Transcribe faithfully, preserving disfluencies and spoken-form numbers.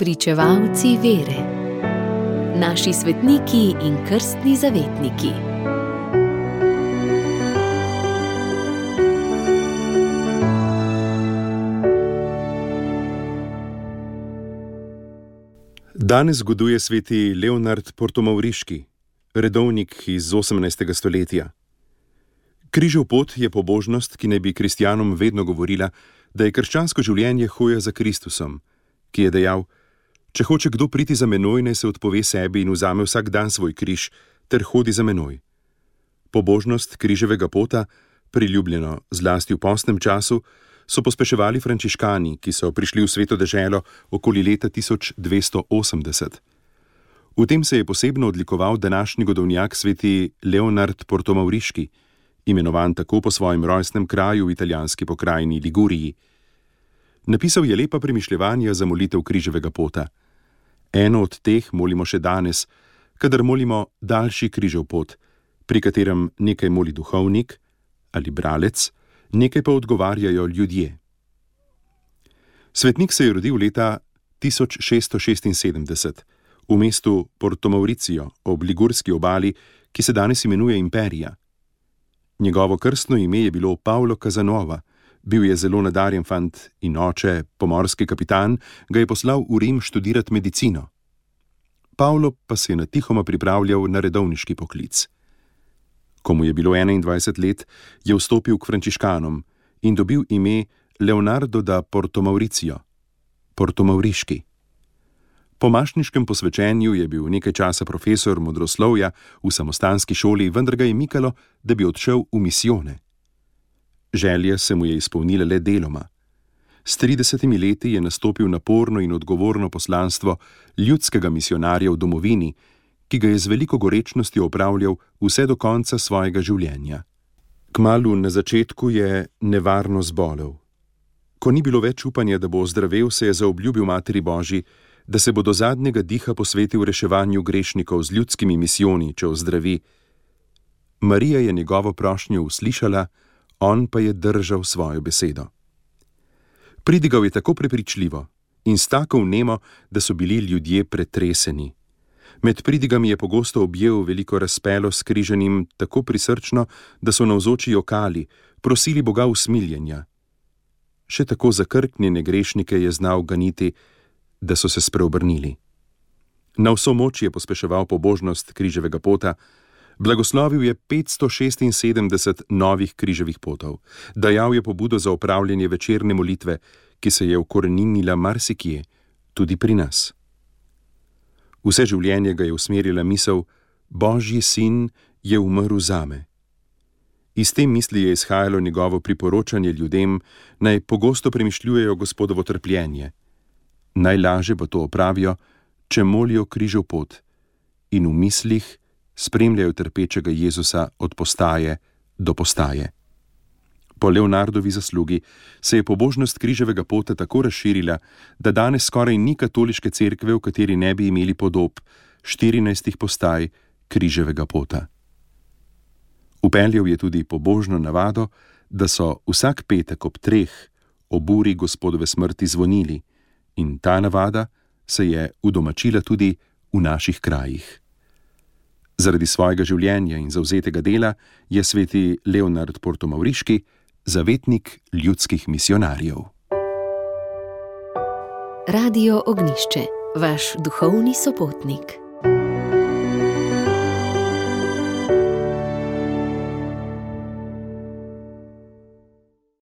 Spričevalci vere. Naši svetniki in krstni zavetniki. Danes zgoduje sveti Leonard Portomauriški, redovnik iz osemnajstega stoletja. Križev pot je pobožnost, ki naj bi kristjanom vedno govorila, da je krščansko življenje hoja za Kristusom, ki je dejal: če hoče kdo priti za menoj, naj se odpove sebi in vzame vsak dan svoj križ ter hodi za menoj. Pobožnost križevega pota, priljubljeno zlasti v postnem času, so pospeševali frančiškani, ki so prišli v Sveto deželo okoli leta tisoč dvesto osemdeset. V tem se je posebno odlikoval današnji godovnjak sveti Leonard Portomauriški, imenovan tako po svojem rojstnem kraju v italijanski pokrajini Liguriji. Napisal je lepa premišljevanja za molitev križevega pota. Eno od teh molimo še danes, kadar molimo daljši križev pot, pri katerem nekaj moli duhovnik ali bralec, nekaj pa odgovarjajo ljudje. Svetnik se je rodil leta tisoč šeststo šestinsedemdeset v mestu Portomauricio ob ligurski obali, ki se danes imenuje Imperija. Njegovo krstno ime je bilo Paolo Casanova, bil je zelo nadarjen fant in oče, pomorski kapitan, ga je poslal v Rim študirati medicino. Paolo pa se je natihoma pripravljal na redovniški poklic. Ko mu je bilo enaindvajset let, je vstopil k frančiškanom in dobil ime Leonardo da Portomauricio, Portomauriški. Po mašniškem posvečenju je bil nekaj časa profesor modroslovja v samostanski šoli, vendar ga je mikalo, da bi odšel v misijone. Želja se mu je izpolnila le deloma. S tridesetimi leti je nastopil naporno in odgovorno poslanstvo ljudskega misionarja v domovini, ki ga je z veliko gorečnostjo opravljal vse do konca svojega življenja. Kmalu na začetku je nevarno zbolel. Ko ni bilo več upanja, da bo ozdravel, se je zaobljubil Materi Božji, da se bo do zadnjega diha posvetil reševanju grešnikov z ljudskimi misijoni, če ozdravi. Marija je njegovo prošnjo uslišala, on pa je držal svojo besedo. Pridigal je tako prepričljivo in s tako vnemo, da so bili ljudje pretreseni. Med pridigami je pogosto objel veliko razpelo s križanim tako prisrčno, da so navzoči jokali, prosili Boga usmiljenja. Še tako zakrknjene grešnike je znal ganiti, da so se spreobrnili. Na vso moč je pospeševal pobožnost križevega pota, blagoslovil je petsto šestinsedemdeset novih križevih potov, dajal je pobudo za opravljanje večerne molitve, ki se je ukoreninila marsikje, tudi pri nas. Vse življenje ga je usmerila misel: Božji sin je umrl zame. Iz te misli je izhajalo njegovo priporočanje ljudem, naj pogosto premišljujejo Gospodovo trpljenje. Najlažje pa to opravijo, če molijo križev pot in v mislih spremljajo trpečega Jezusa od postaje do postaje. Po Leonardovi zaslugi se je pobožnost križevega pota tako razširila, da danes skoraj ni katoliške cerkve, v kateri ne bi imeli podob štirinajstih postaj križevega pota. Upeljal je tudi pobožno navado, da so vsak petek ob treh ob uri Gospodove smrti zvonili, in ta navada se je udomačila tudi v naših krajih. Zaradi svojega življenja in zavzetega dela je sveti Leonard Portomauriški zavetnik ljudskih misionarjev. Radio Ognjišče, vaš duhovni sopotnik.